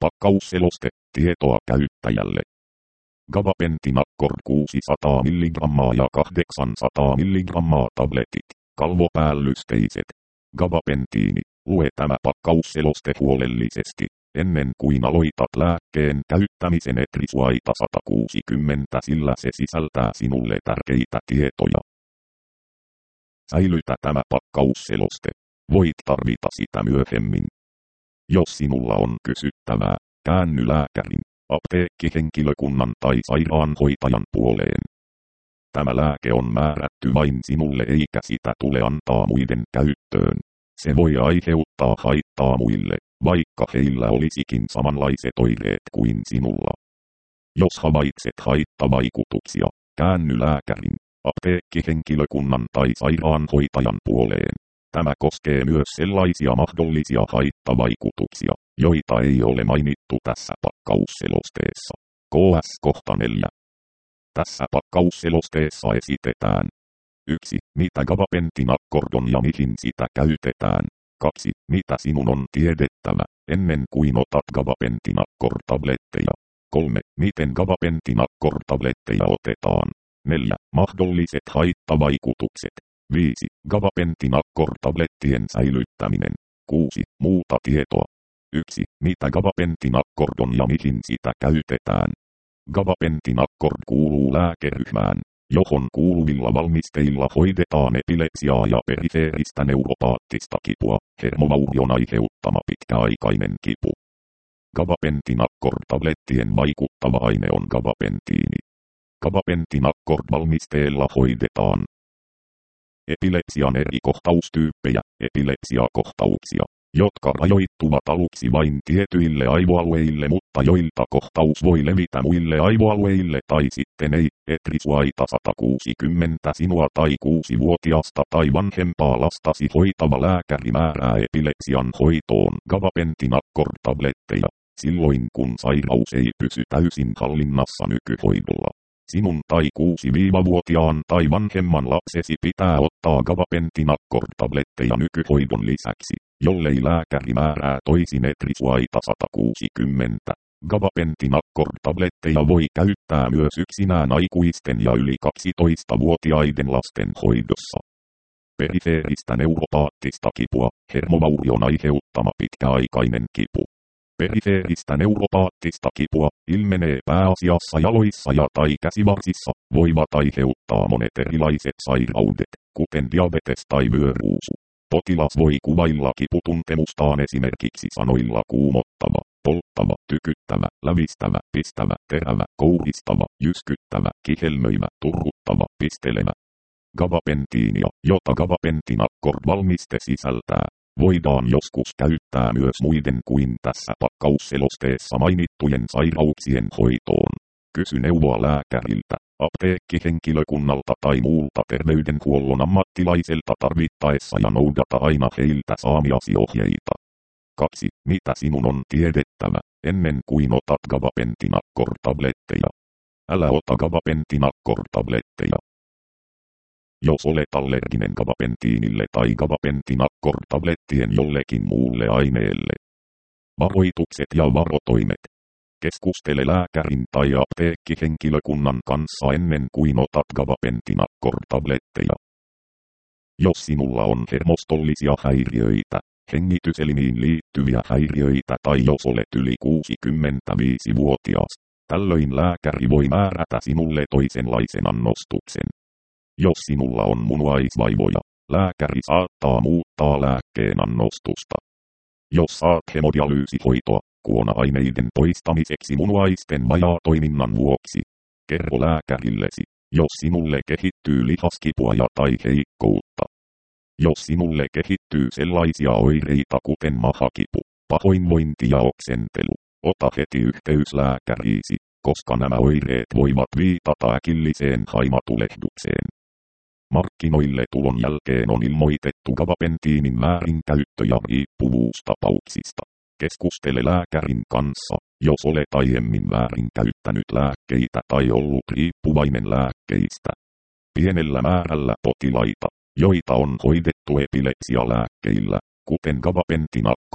Pakkausseloste, tietoa käyttäjälle. Gabapentin Accord 600 mg ja 800 mg tabletit, kalvopäällysteiset. Gabapentiini, lue tämä pakkausseloste huolellisesti, ennen kuin aloitat lääkkeen käyttämisen Etrisuaita 160, sillä se sisältää sinulle tärkeitä tietoja. Säilytä tämä pakkausseloste. Voit tarvita sitä myöhemmin. Jos sinulla on kysyttävää, käänny lääkärin, apteekkihenkilökunnan tai sairaanhoitajan puoleen. Tämä lääke on määrätty vain sinulle eikä sitä tule antaa muiden käyttöön. Se voi aiheuttaa haittaa muille, vaikka heillä olisikin samanlaiset oireet kuin sinulla. Jos havaitset haittavaikutuksia, käänny lääkärin, apteekkihenkilökunnan tai sairaanhoitajan puoleen. Tämä koskee myös sellaisia mahdollisia haittavaikutuksia, joita ei ole mainittu tässä pakkausselosteessa. KS kohta 4. Tässä pakkausselosteessa esitetään 1. Mitä Gabapentin Accord on ja mihin sitä käytetään. 2. Mitä sinun on tiedettävä, ennen kuin otat Gabapentin Accord-tabletteja. 3. Miten Gabapentin Accord-tabletteja otetaan. 4. Mahdolliset haittavaikutukset. 5. Gabapentin Accord-tablettien säilyttämään. 6. Muuta tietoa. 1. Mitä Gabapentin Accord on ja mihin sitä käytetään. Gabapentin Accord kuuluu lääkeryhmään, johon kuuluvilla valmisteilla hoidetaan epilepsiaa ja perifeeristä neuropaattista kipua, hermovaurion aiheuttama pitkäaikainen kipu. Gabapentin Accord-tablettien vaikuttava aine on gabapentiini. Gabapentin Accord-valmisteella hoidetaan epilepsian eri kohtaustyyppejä, epilepsiakohtauksia, jotka rajoittuvat aluksi vain tietyille aivoalueille, mutta joilta kohtaus voi levitä muille aivoalueille tai sitten ei. Etrisuaita 160 sinua tai 6-vuotiasta tai vanhempaa lastasi hoitava lääkäri määrää epilepsian hoitoon Gabapentin Accord-tabletteja, silloin kun sairaus ei pysy täysin hallinnassa nykyhoidolla. Sinun tai 6-vuotiaan tai vanhemman lapsesi pitää ottaa Gabapentin Accord-tabletteja nykyhoidon lisäksi, jollei lääkäri määrää toisin. Etrisuaita 160. Gabapentin Accord-tabletteja voi käyttää myös yksinään aikuisten ja yli 12-vuotiaiden lasten hoidossa. Perifeeristä neuropaattista kipua, hermovaurion aiheuttama pitkäaikainen kipu. Perifeeristä neuropaattista kipua ilmenee pääasiassa jaloissa ja tai käsivarsissa, voivat aiheuttaa monet erilaiset sairaudet, kuten diabetes tai vyöruusu. Potilas voi kuvailla kiputuntemustaan esimerkiksi sanoilla kuumottava, polttava, tykyttävä, lävistävä, pistävä, terävä, kouristava, jyskyttävä, kihelmöivä, turruttava, pistelevä. Gabapentiinia, jota Gabapentin Accord-valmiste sisältää, voidaan joskus käyttää myös muiden kuin tässä pakkausselosteessa mainittujen sairauksien hoitoon. Kysy neuvoa lääkäriltä, apteekkihenkilökunnalta tai muulta terveydenhuollon ammattilaiselta tarvittaessa ja noudata aina heiltä saamiasi ohjeita. 2. Mitä sinun on tiedettävä, ennen kuin otat Gabapentin Accord-tabletteja. Älä ota Gabapentin Accord-tabletteja. Jos olet allerginen gabapentiinille tai Gabapentin Accord-tablettien jollekin muulle aineelle. Varoitukset ja varotoimet. Keskustele lääkärin tai apteekkihenkilökunnan kanssa ennen kuin otat Gabapentin Accord-tabletteja. Jos sinulla on hermostollisia häiriöitä, hengityselimiin liittyviä häiriöitä tai jos olet yli 65-vuotias, tällöin lääkäri voi määrätä sinulle toisenlaisen annostuksen. Jos sinulla on munuaisvaivoja, lääkäri saattaa muuttaa lääkkeen annostusta. Jos saat hemodialyysihoitoa, kuona-aineiden poistamiseksi munuaisten vajaatoiminnan vuoksi, kerro lääkärillesi, jos sinulle kehittyy lihaskipua ja tai heikkoutta. Jos sinulle kehittyy sellaisia oireita kuten mahakipu, pahoinvointi ja oksentelu, ota heti yhteys lääkäriisi, koska nämä oireet voivat viitata äkilliseen haimatulehdukseen. Markkinoille tulon jälkeen on ilmoitettu gabapentiinin väärinkäyttö- ja riippuvuustapauksista. Keskustele lääkärin kanssa, jos olet aiemmin väärinkäyttänyt lääkkeitä tai ollut riippuvainen lääkkeistä. Pienellä määrällä potilaita, joita on hoidettu epilepsialääkkeillä, kuten Gabapentin Accord,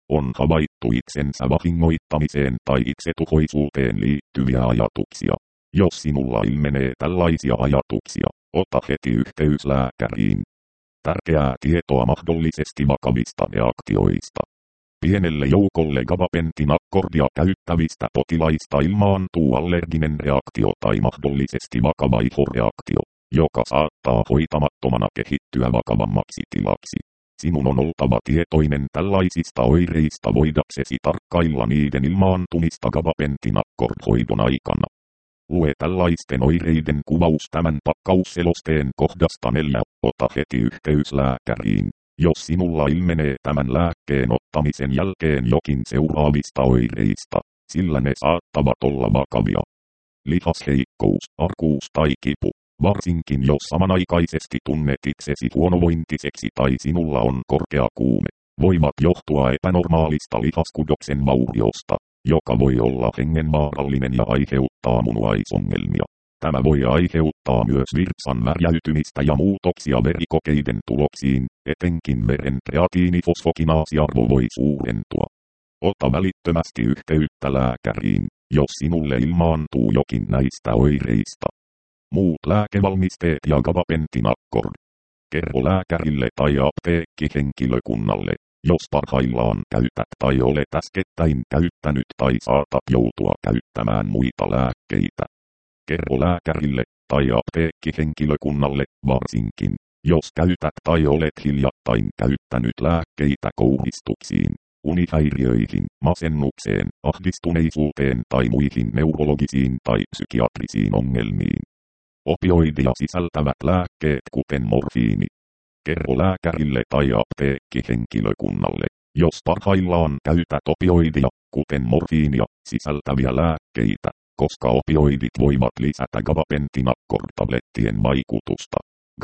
On havaittu itsensä vahingoittamiseen tai itsetuhoisuuteen liittyviä ajatuksia. Jos sinulla ilmenee tällaisia ajatuksia, ota heti yhteys lääkäriin. Tärkeää tietoa mahdollisesti vakavista reaktioista. Pienelle joukolle gabapentinakkordia käyttävistä potilaista ilmaantuu allerginen reaktio tai mahdollisesti vakava ihoreaktio, joka saattaa hoitamattomana kehittyä vakavammaksi tilaksi. Sinun on oltava tietoinen tällaisista oireista voidaksesi tarkkailla niiden ilmaantumista gabapentinakkorhoidon aikana. Lue tällaisten oireiden kuvaus tämän pakkausselosteen kohdasta 4. Ota heti yhteys lääkäriin, jos sinulla ilmenee tämän lääkkeen ottamisen jälkeen jokin seuraavista oireista, sillä ne saattavat olla vakavia. Lihasheikkous, arkuus tai kipu. Varsinkin jos samanaikaisesti tunnet itsesi huonovointiseksi tai sinulla on korkea kuume, voivat johtua epänormaalista lihaskudoksen vauriosta, joka voi olla hengenvaarallinen ja aiheuttaa munuaisongelmia. Tämä voi aiheuttaa myös virtsan värjäytymistä ja muutoksia verikokeiden tuloksiin, etenkin veren kreatiinifosfokinaasiarvo voi suurentua. Ota välittömästi yhteyttä lääkäriin, jos sinulle ilmaantuu jokin näistä oireista. Muut lääkevalmisteet ja gabapentinakcord. Kerro lääkärille tai apteekkihenkilökunnalle, jos parhaillaan käytät tai olet äskettäin käyttänyt tai saatat joutua käyttämään muita lääkkeitä. Kerro lääkärille tai apteekkihenkilökunnalle varsinkin, jos käytät tai olet hiljattain käyttänyt lääkkeitä kouhistuksiin, unihäiriöihin, masennukseen, ahdistuneisuuteen tai muihin neurologisiin tai psykiatrisiin ongelmiin. Opioidia sisältävät lääkkeet kuten morfiini. Kerro lääkärille tai apteekkihenkilökunnalle, jos parhaillaan käytät opioidia, kuten morfiinia, sisältäviä lääkkeitä, koska opioidit voivat lisätä gabapentinakcord-tablettien vaikutusta.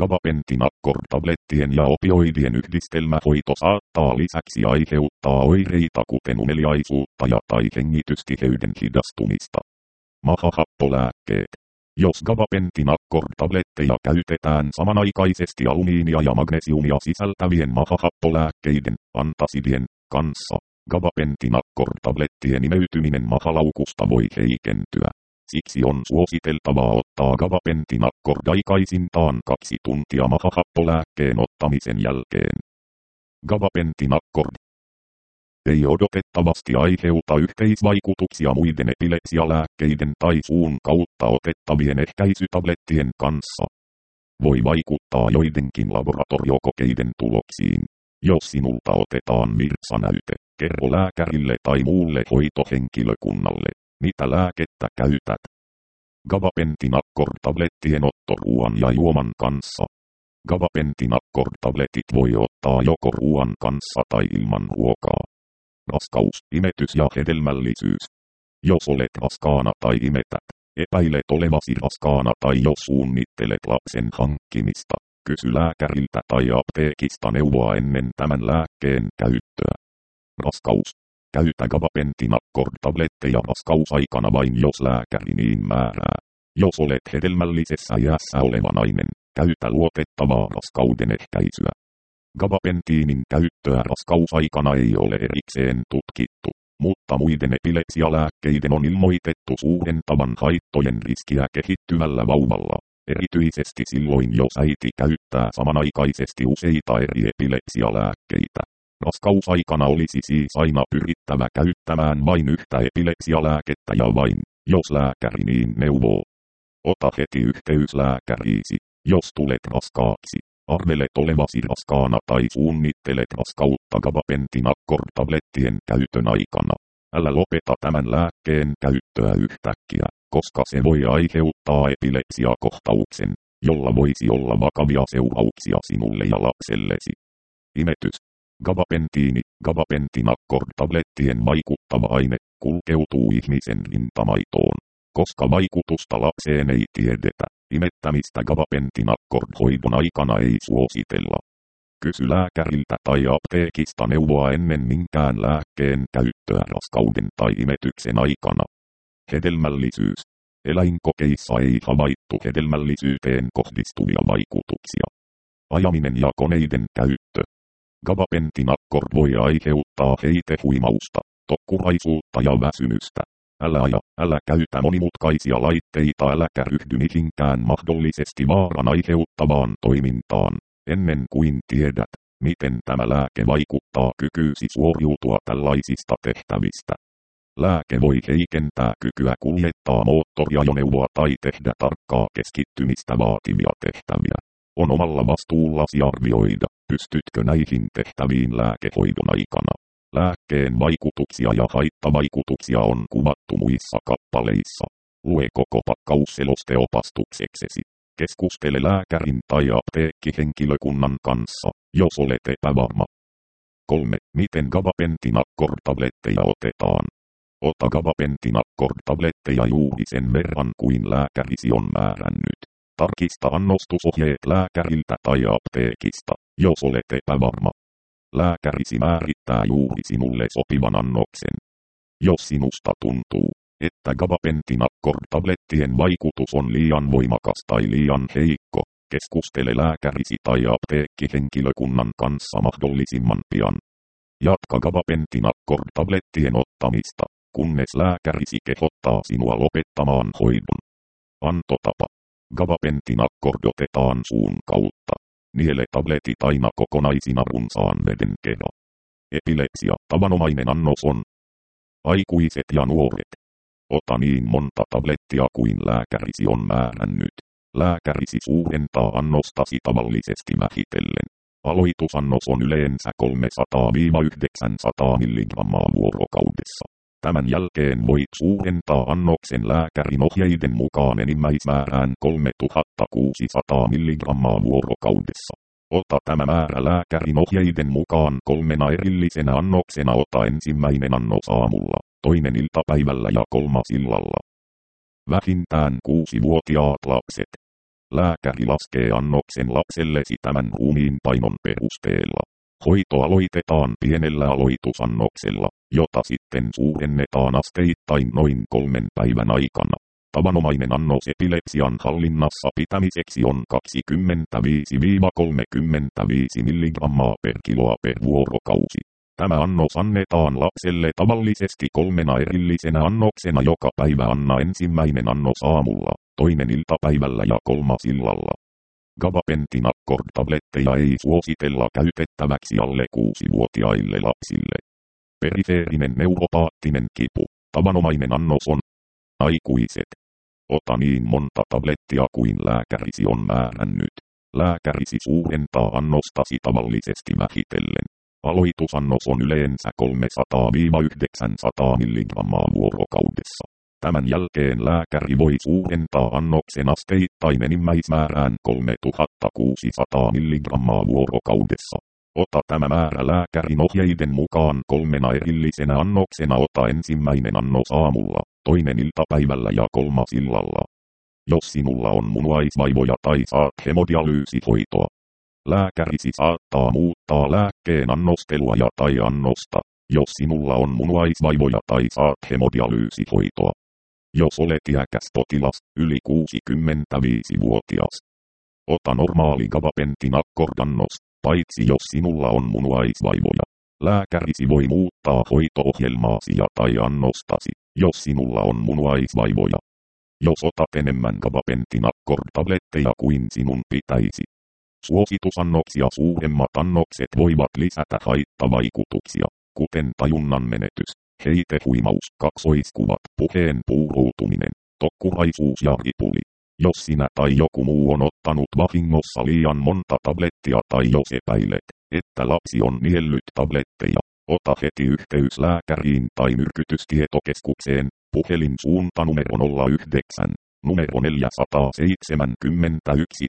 Gabapentinakcord-tablettien ja opioidien yhdistelmähoito saattaa lisäksi aiheuttaa oireita kuten uneliaisuutta tai hengitystiheyden hidastumista. Mahahappolääkkeet. Jos gabapentinakcord-tabletteja käytetään samanaikaisesti alumiinia ja magnesiumia sisältävien mahahappolääkkeiden, antasidien, kanssa, gabapentinakcord-tablettien imeytyminen mahalaukusta voi heikentyä. Siksi on suositeltavaa ottaa gabapentinakcord aikaisintaan 2 tuntia mahahappolääkkeen ottamisen jälkeen. Gabapentinakcord ei odotettavasti aiheuta yhteisvaikutuksia muiden epilepsialääkkeiden tai suun kautta otettavien ehkäisytablettien kanssa. Voi vaikuttaa joidenkin laboratoriokokeiden tuloksiin. Jos sinulta otetaan virtsanäyte, kerro lääkärille tai muulle hoitohenkilökunnalle, mitä lääkettä käytät. Gabapentinakcord-tablettien otto ruoan ja juoman kanssa. Gabapentinakcord-tabletit voi ottaa joko ruoan kanssa tai ilman ruokaa. Raskaus, imetys ja hedelmällisyys. Jos olet raskaana tai imetät, epäilet olevasi raskaana tai jos suunnittelet lapsen hankkimista, kysy lääkäriltä tai apteekista neuvoa ennen tämän lääkkeen käyttöä. Raskaus. Käytä gabapentinakcord-tabletteja raskausaikana vain jos lääkäri niin määrää. Jos olet hedelmällisessä iässä oleva nainen, käytä luotettavaa raskauden ehkäisyä. Gabapentiinin käyttöä raskausaikana ei ole erikseen tutkittu, mutta muiden epilepsialääkkeiden on ilmoitettu suurentavan haittojen riskiä kehittyvällä vauvalla, erityisesti silloin jos äiti käyttää samanaikaisesti useita eri epilepsialääkkeitä. Raskausaikana olisi siis aina pyrittävä käyttämään vain yhtä epilepsialääkettä ja vain, jos lääkäri niin neuvoo. Ota heti yhteys lääkäriisi, jos tulet raskaaksi. Arvelet olevasi raskaana tai suunnittelet raskautta gabapentinakcord-tablettien käytön aikana. Älä lopeta tämän lääkkeen käyttöä yhtäkkiä, koska se voi aiheuttaa epilepsiakohtauksen, jolla voisi olla vakavia seurauksia sinulle ja lapsellesi. Imetys. Gabapentinakcord-tablettien vaikuttava aine kulkeutuu ihmisen rintamaitoon. Koska vaikutusta lapseen ei tiedetä, imettämistä gabapentinakcord-hoidon aikana ei suositella. Kysy lääkäriltä tai apteekista neuvoa ennen minkään lääkkeen käyttöä raskauden tai imetyksen aikana. Hedelmällisyys. Eläinkokeissa ei havaittu hedelmällisyyteen kohdistuvia vaikutuksia. Ajaminen ja koneiden käyttö. Gabapentin voi aiheuttaa heitehuimausta, tokkuraisuutta ja väsymystä. Älä käytä monimutkaisia laitteita, äläkä ryhdy mihinkään mahdollisesti vaaran aiheuttavaan toimintaan, ennen kuin tiedät, miten tämä lääke vaikuttaa kykyysi suoriutua tällaisista tehtävistä. Lääke voi heikentää kykyä kuljettaa moottoriajoneuvoa tai tehdä tarkkaa keskittymistä vaativia tehtäviä. On omalla vastuullasi arvioida, pystytkö näihin tehtäviin lääkehoidon aikana. Lääkkeen vaikutuksia ja haittavaikutuksia on kuvattu muissa kappaleissa. Lue koko pakkausseloste opastukseksesi. Keskustele lääkärin tai apteekkihenkilökunnan kanssa, jos olet epävarma. 3. Miten gabapentin-tabletteja otetaan? Ota gabapentin-tabletteja juuri sen verran kuin lääkärisi on määrännyt. Tarkista annostusohjeet lääkäriltä tai apteekista, jos olet epävarma. Lääkärisi määrittää juuri sinulle sopivan annoksen. Jos sinusta tuntuu, että gabapentin-tablettien vaikutus on liian voimakas tai liian heikko, keskustele lääkärisi tai apteekkihenkilökunnan kanssa mahdollisimman pian. Jatka gabapentin-tablettien ottamista, kunnes lääkärisi kehottaa sinua lopettamaan hoidon. Antotapa. Gabapentin otetaan suun kautta. Niele tabletit aina kokonaisina runsaan veden kera. Epilepsia. Tavanomainen annos on aikuiset ja nuoret. Ota niin monta tablettia kuin lääkärisi on määrännyt. Lääkärisi suurentaa annostasi tavallisesti vähitellen. Aloitusannos on yleensä 300-900 mg vuorokaudessa. Tämän jälkeen voit suurentaa annoksen lääkärin ohjeiden mukaan enimmäismäärään 3600 mg vuorokaudessa. Ota tämä määrä lääkärin ohjeiden mukaan 3 erillisenä annoksena. Ota ensimmäinen annos aamulla, toinen iltapäivällä ja 3 illalla. Vähintään 6-vuotiaat lapset. Lääkäri laskee annoksen lapsellesi tämän ruumiinpainon perusteella. Hoito aloitetaan pienellä aloitusannoksella, jota sitten suurennetaan asteittain noin 3 päivän aikana. Tavanomainen annos epilepsian hallinnassa pitämiseksi on 25-35 mg per kiloa per vuorokausi. Tämä annos annetaan lapselle tavallisesti 3 erillisenä annoksena joka päivä. Anna ensimmäinen annos aamulla, toinen iltapäivällä ja 3 illalla. Gabapentin-tabletteja ei suositella käytettäväksi alle 6-vuotiaille lapsille. Perifeerinen neuropaattinen kipu. Tavanomainen annos on aikuiset. Ota niin monta tablettia kuin lääkärisi on määrännyt. Lääkärisi suurentaa annostasi tavallisesti vähitellen. Aloitusannos on yleensä 300-900 mg vuorokaudessa. Tämän jälkeen lääkäri voi suurentaa annoksen asteittain enimmäismäärään 3600 mg vuorokaudessa. Ota tämä määrä lääkärin ohjeiden mukaan 3 erillisenä annoksena. Ota ensimmäinen annos aamulla, toinen iltapäivällä ja 3 illalla. Jos sinulla on munuaisvaivoja tai saat hemodialyysihoitoa, lääkärisi saattaa muuttaa lääkkeen annostelua ja tai annosta, jos sinulla on munuaisvaivoja tai saat hemodialyysihoitoa. Jos olet iäkäs potilas, yli 65-vuotias, ota normaali gabapentin-annos, paitsi jos sinulla on munuaisvaivoja. Lääkärisi voi muuttaa hoito-ohjelmaasi ja tai annostasi, jos sinulla on munuaisvaivoja. Jos otat enemmän gabapentin-tabletteja kuin sinun pitäisi. Suositusannoksia suuremmat annokset voivat lisätä haittavaikutuksia, kuten tajunnan menetys, heitehuimaus, kaksoiskuvat, puheen puuroutuminen, tokkuraisuus ja ripuli. Jos sinä tai joku muu on ottanut vahingossa liian monta tablettia tai jos epäilet, että lapsi on niellyt tabletteja, ota heti yhteys lääkäriin tai myrkytystietokeskukseen, puhelinsuuntanumero 09, numero 471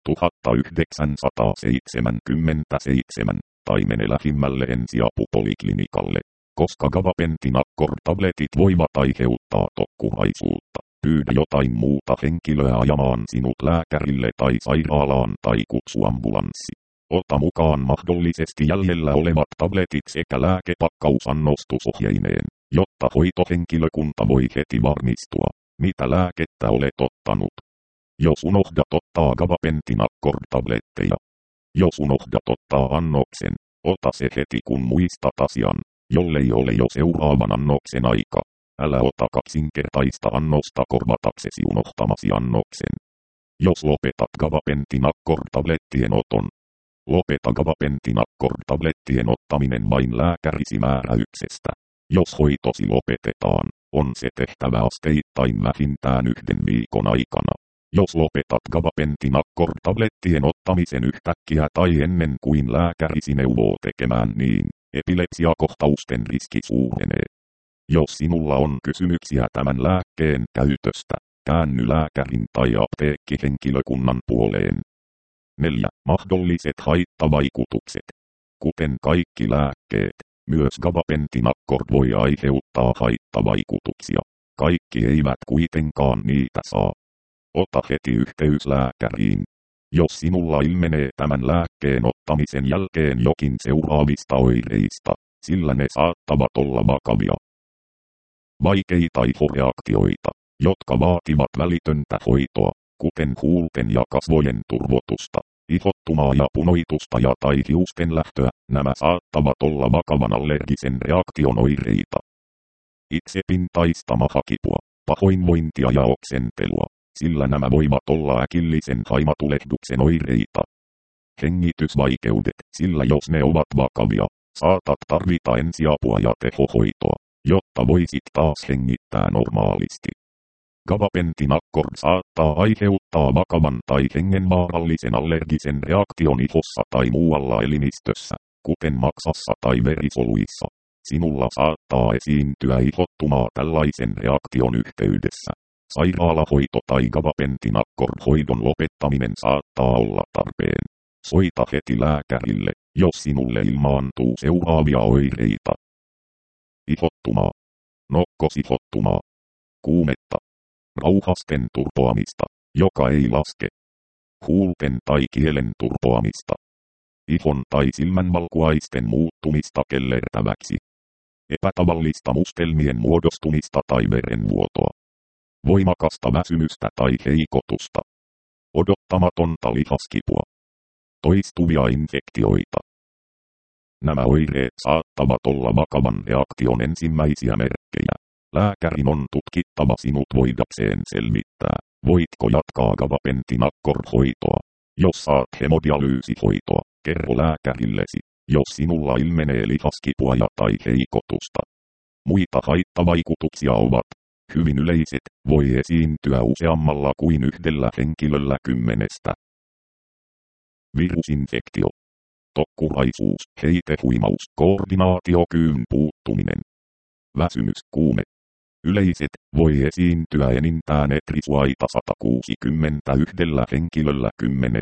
1977, tai mene lähimmälle ensiapupoliklinikalle. Koska gabapentin-tabletit voivat aiheuttaa tokkuraisuutta, pyydä jotain muuta henkilöä ajamaan sinut lääkärille tai sairaalaan tai kutsu ambulanssi. Ota mukaan mahdollisesti jäljellä olevat tabletit sekä lääkepakkausannostusohjeineen, jotta hoitohenkilökunta voi heti varmistua, mitä lääkettä olet ottanut. Jos unohdat ottaa gabapentin-tabletteja. Jos unohdat ottaa annoksen, Ota se heti kun muistat asian, jollei ole jo seuraavan annoksen aika. Älä ota kaksinkertaista annosta korvataksesi unohtamasi annoksen. Jos lopetat gabapentin-akkord-tablettien oton. Lopeta gabapentin-akkord-tablettien ottaminen vain lääkärisi määräyksestä. Jos hoitosi lopetetaan, on se tehtävä asteittain vähintään 1 viikon aikana. Jos lopetat gabapentin-akkord-tablettien ottamisen yhtäkkiä tai ennen kuin lääkärisi neuvoo tekemään niin, epilepsiakohtausten riski suurenee. Jos sinulla on kysymyksiä tämän lääkkeen käytöstä, käänny lääkärin tai apteekkihenkilökunnan puoleen. 4. Mahdolliset haittavaikutukset. Kuten kaikki lääkkeet, myös gabapentin-akkord voi aiheuttaa haittavaikutuksia. Kaikki eivät kuitenkaan niitä saa. Ota heti yhteys lääkäriin. Jos sinulla ilmenee tämän lääkkeen ottamisen jälkeen jokin seuraavista oireista, sillä ne saattavat olla vakavia. Vaikeita ihoreaktioita, jotka vaativat välitöntä hoitoa, kuten huulten ja kasvojen turvotusta, ihottumaa ja punoitusta ja tai hiusten lähtöä, nämä saattavat olla vakavan allergisen reaktion oireita. Itsepintaista mahakipua, pahoinvointia ja oksentelua, sillä nämä voivat olla äkillisen haimatulehduksen oireita. Hengitysvaikeudet, sillä jos ne ovat vakavia, saatat tarvita ensiapua ja tehohoitoa, jotta voisit taas hengittää normaalisti. Gabapentin-akkord saattaa aiheuttaa vakavan tai hengenvaarallisen allergisen reaktion ihossa tai muualla elimistössä, kuten maksassa tai verisoluissa. Sinulla saattaa esiintyä ihottumaa tällaisen reaktion yhteydessä. Sairaalahoito tai gabapentin-akkord-hoidon lopettaminen saattaa olla tarpeen. Soita heti lääkärille, jos sinulle ilmaantuu seuraavia oireita. Ihottumaa. Nokkosihottumaa. Kuumetta. Rauhasten turpoamista, joka ei laske. Huulten tai kielen turpoamista. Ihon tai silmänvalkuaisten muuttumista kellertäväksi. Epätavallista mustelmien muodostumista tai verenvuotoa. Voimakasta väsymystä tai heikotusta. Odottamatonta lihaskipua. Toistuvia infektioita. Nämä oireet saattavat olla vakavan reaktion ensimmäisiä merkkejä. Lääkärin on tutkittava sinut voidakseen selvittää, voitko jatkaa gabapentin-akkord-hoitoa. Jos saat hemodialyysihoitoa, kerro lääkärillesi, jos sinulla ilmenee lihaskipua ja tai heikotusta. Muita haittavaikutuksia ovat hyvin yleiset, voi esiintyä useammalla kuin 1 henkilöllä 10. Virusinfektio. Tokkuraisuus, heitehuimaus, koordinaatiokyvyn puuttuminen. Väsymys, kuume. Yleiset, voi esiintyä enintään etrisuaita 161 henkilöllä 10.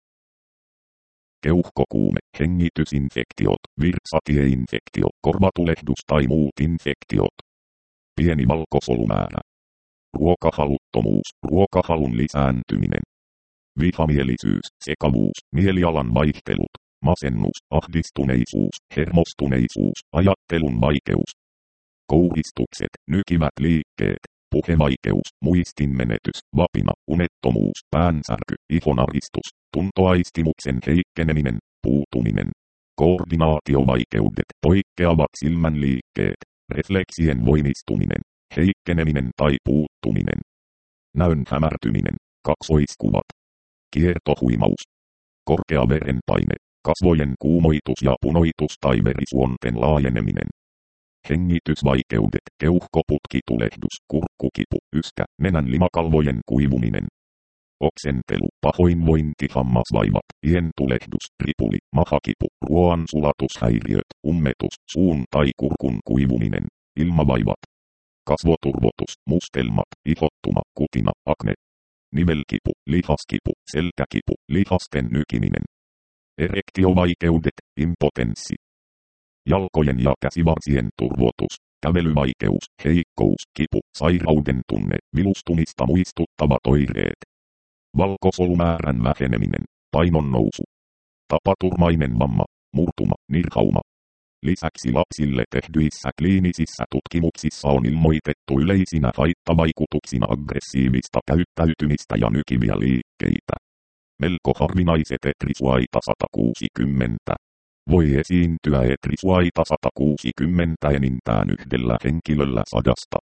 Keuhkokuume, hengitysinfektiot, virsatieinfektio, korvatulehdus tai muut infektiot. Pieni valkosolumäärä. Ruokahaluttomuus, ruokahalun lisääntyminen. Vihamielisyys, sekavuus, mielialan vaihtelut, masennus, ahdistuneisuus, hermostuneisuus, ajattelun vaikeus. Kouhistukset, nykivät liikkeet, puhevaikeus, muistinmenetys, vapina, unettomuus, päänsärky, ihonaristus, tuntoaistimuksen heikkeneminen, puutuminen. Koordinaatiovaikeudet, poikkeavat silmänliikkeet, refleksien voimistuminen, heikkeneminen tai puuttuminen. Näön hämärtyminen, kaksoiskuvat. Kiertohuimaus. Korkea verenpaine, kasvojen kuumoitus ja punoitus tai verisuonten laajeneminen. Hengitysvaikeudet, keuhkoputkitulehdus, kurkkukipu, yskä, nenän limakalvojen kuivuminen. Oksentelu, pahoinvointi, hammasvaivat, pientulehdus, ripuli, mahakipu, ruoansulatushäiriöt, ummetus, suun tai kurkun kuivuminen, ilmavaivat. Kasvoturvotus, mustelmat, ihottuma, kutina, akne. Nivelkipu, lihaskipu, selkäkipu, lihasten nykiminen. Erektiovaikeudet, impotenssi. Jalkojen ja käsivarsien turvotus, kävelyvaikeus, heikkous, kipu, sairauden tunne, vilustumista muistuttavat oireet. Valkosolumäärän väheneminen, painon nousu. Tapaturmainen vamma, murtuma, nirhauma. Lisäksi lapsille tehdyissä kliinisissä tutkimuksissa on ilmoitettu yleisinä haittavaikutuksina aggressiivista käyttäytymistä ja nykiviä liikkeitä. Melko harvinaiset etrisuaita 160. Voi esiintyä etrisuaita 160 enintään yhdellä henkilöllä 100.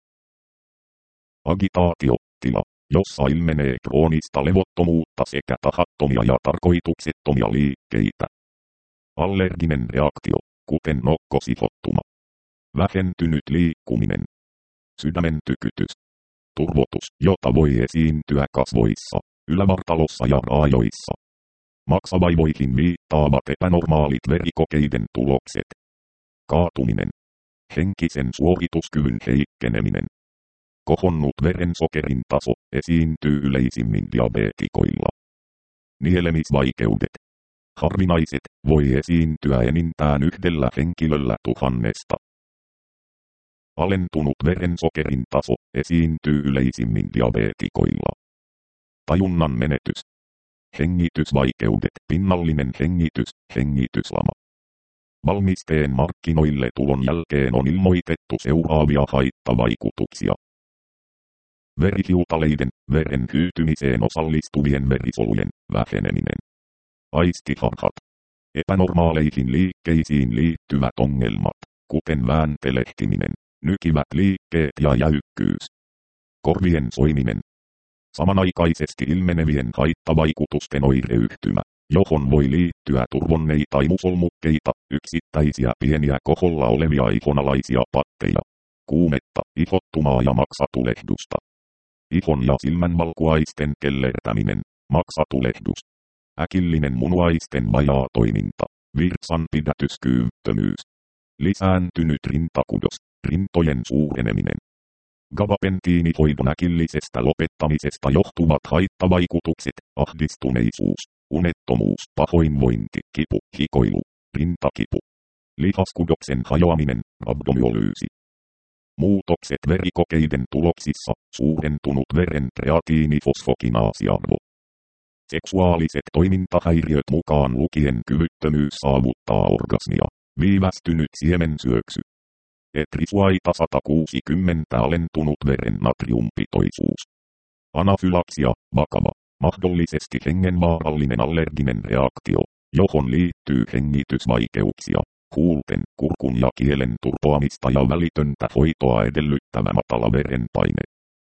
Agitaatiotila, jossa ilmenee kroonista levottomuutta sekä tahattomia ja tarkoituksettomia liikkeitä. Allerginen reaktio, kuten nokkosihottuma. Vähentynyt liikkuminen. Sydämen tykytys. Turvotus, jota voi esiintyä kasvoissa, ylävartalossa ja raajoissa. Maksavaivoihin viittaavat epänormaalit verikokeiden tulokset. Kaatuminen. Henkisen suorituskyvyn heikkeneminen. Kohonnut verensokerin taso esiintyy yleisimmin diabeetikoilla. Nielemisvaikeudet. Harvinaiset, voi esiintyä enintään yhdellä henkilöllä 1000. Alentunut verensokerin taso esiintyy yleisimmin diabeetikoilla. Tajunnan menetys. Hengitysvaikeudet, pinnallinen hengitys, hengityslama. Valmisteen markkinoille tulon jälkeen on ilmoitettu seuraavia haittavaikutuksia. Verihiutaleiden, veren hyytymiseen osallistuvien verisolujen väheneminen. Aistiharhat. Epänormaaleihin liikkeisiin liittyvät ongelmat, kuten vääntelehtiminen, nykivät liikkeet ja jäykkyys. Korvien soiminen. Samanaikaisesti ilmenevien haittavaikutusten oireyhtymä, johon voi liittyä turvonneita tai musolmukkeita, yksittäisiä pieniä koholla olevia ihonalaisia patteja, kuumetta, ihottumaa ja maksatulehdusta. Ihon ja silmän valkuaisten kellertäminen, maksatulehdus. Äkillinen munuaisten vajaa toiminta, virtsanpidätyskyvyttömyys. Lisääntynyt rintakudos, rintojen suureneminen. Gabapentiinihoidon äkillisestä lopettamisesta johtuvat haittavaikutukset, ahdistuneisuus, unettomuus, pahoinvointi, kipu, hikoilu, rintakipu. Lihaskudoksen hajoaminen, rabdomyolyysi. Muutokset verikokeiden tuloksissa, suurentunut veren kreatiinifosfokinaasiarvo. Seksuaaliset toimintahäiriöt mukaan lukien kyvyttömyys saavuttaa orgasmia, viivästynyt siemensyöksy. Etrisuaita 160 alentunut veren natriumpitoisuus. Anafylaksia, vakava, mahdollisesti hengenvaarallinen allerginen reaktio, johon liittyy hengitysvaikeuksia, huulten, kurkun ja kielen turpoamista ja välitöntä hoitoa edellyttävä matala verenpaine.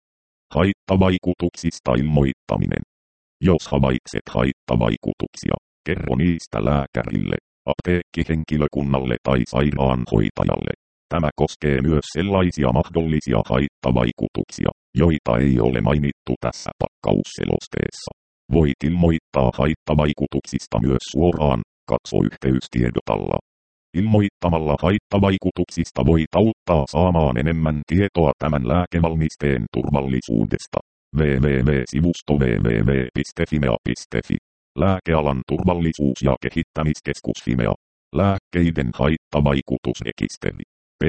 Haittavaikutuksista ilmoittaminen. Jos havaitset haittavaikutuksia, kerro niistä lääkärille, apteekkihenkilökunnalle tai sairaanhoitajalle. Tämä koskee myös sellaisia mahdollisia haittavaikutuksia, joita ei ole mainittu tässä pakkausselosteessa. Voit ilmoittaa haittavaikutuksista myös suoraan, katso yhteystiedotalla. Ilmoittamalla haittavaikutuksista voit auttaa saamaan enemmän tietoa tämän lääkevalmisteen turvallisuudesta. www.sivusto www.fimea.fi. Lääkealan turvallisuus- ja kehittämiskeskus Fimea. Lääkkeiden haittavaikutusrekisteri.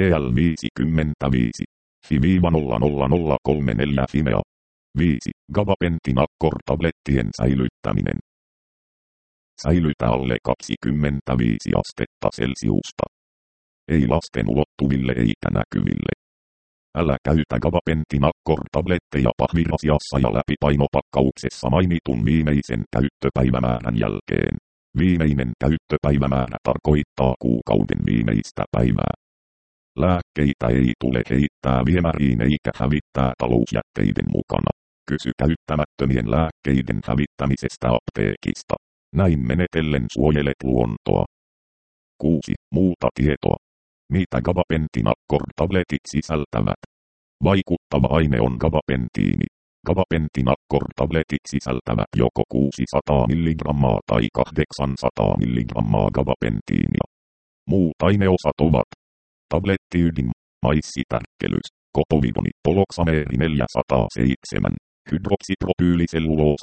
PL55. Fi-000034 Fimea. 5. Gabapentin-Accord-tablettien säilyttäminen. Säilytä alle 25 astetta Celsiusta. Ei lasten ulottuville eikä näkyville. Älä käytä Gabapentin-Accord-tabletteja pahvirasiassa ja läpipainopakkauksessa mainitun viimeisen käyttöpäivämäärän jälkeen. Viimeinen käyttöpäivämäärä tarkoittaa kuukauden viimeistä päivää. Lääkkeitä ei tule heittää viemäriin eikä hävittää talousjätteiden mukana. Kysy käyttämättömien lääkkeiden hävittämisestä apteekista. Näin menetellen suojelet luontoa. 6. Muuta tietoa. Mitä Gabapentin-Accord-tabletit sisältävät? Vaikuttava aine on gabapentiini. Gabapentin-Accord-tabletit sisältävät joko 600 mg tai 800 mg gabapentiinia. Muut aineosat ovat tablettiydin, maissitärkkelys, kopovidoni, poloksameeri 407, hydroksipropyyliselluloosa,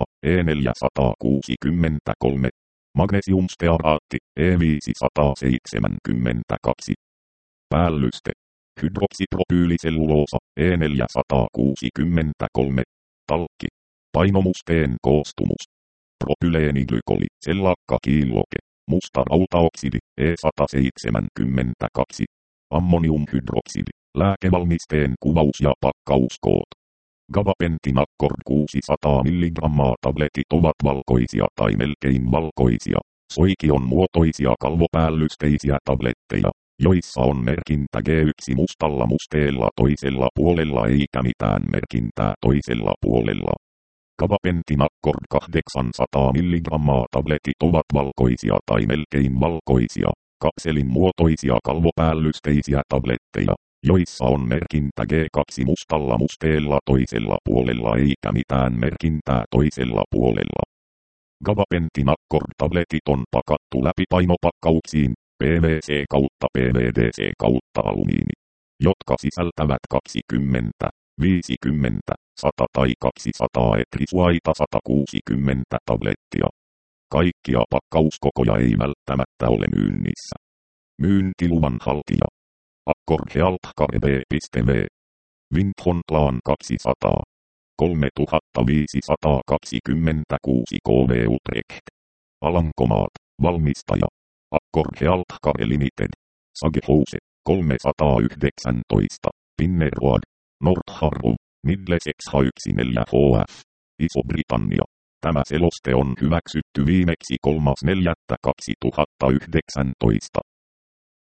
E463, magnesiumstearaatti, E572. Päällyste, hydroksipropyyliselluloosa, E463, talkki, painomusteen koostumus, propyleeniglykoli, sellakkakiilloke, musta rautaoksidi, E172, ammoniumhydroksidi, lääkevalmisteen kuvaus ja pakkauskoot. Gabapentin-Accord 600 mg tabletit ovat valkoisia tai melkein valkoisia. Soikion muotoisia kalvopäällysteisiä tabletteja, joissa on merkintä G1 mustalla musteella toisella puolella eikä mitään merkintää toisella puolella. Gabapentin Accord 800 mg tabletit ovat valkoisia tai melkein valkoisia, kapselin muotoisia kalvopäällysteisiä tabletteja, joissa on merkintä G2 mustalla musteella toisella puolella eikä mitään merkintää toisella puolella. Gabapentin Accord-tabletit on pakattu läpipainopakkauksiin, PVC kautta PVDC kautta alumiini, jotka sisältävät 20, 50, 100 tai 200 etrisuaita 160 tablettia. Kaikkia pakkauskokoja ei välttämättä ole myynnissä. Myyntiluvan haltija. Accord Health Care.v. Windhorn Plan 200. 3526 kV Utrecht. Alankomaat. Valmistaja. Accord Health Care Limited. Sagehouse. 319. Pinnerwood. Nordharrow. Middlesex H14 HF. Iso-Britannia. Tämä seloste on hyväksytty viimeksi 3.4.2019.